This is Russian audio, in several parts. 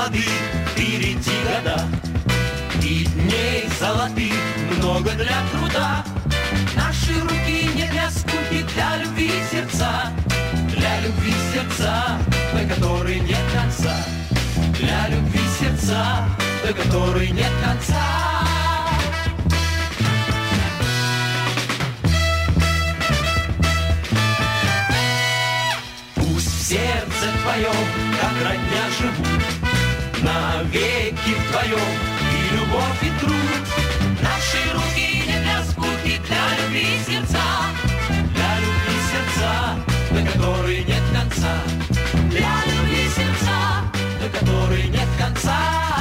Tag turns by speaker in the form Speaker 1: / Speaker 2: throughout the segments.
Speaker 1: молоды, впереди года, и дней золотых много для труда. Наши руки не для скуки, для любви сердца, для любви сердца, до которой нет конца, для любви сердца, до которой нет конца. Пусть в сердце твоем, как родня, живут навеки вдвоем и любовь, и труд. Наши руки не для скуки, для любви сердца, для любви сердца, до которой нет конца, для любви сердца, до которой нет конца.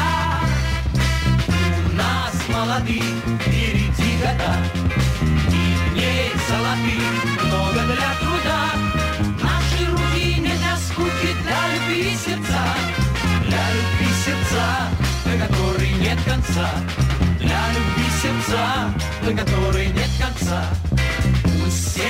Speaker 1: У нас молоды, впереди года, и дней золотых много для труда. Наши руки не для скуки, для любви сердца, для любви сердца, до которой нет конца, для любви сердца, до которой нет конца. Пусть